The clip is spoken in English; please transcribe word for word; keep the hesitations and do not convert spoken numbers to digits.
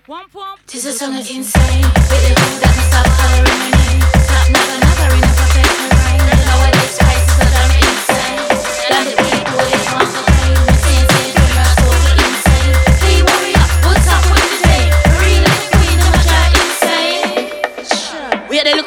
This is song is insane. With the hood that can stop hollering.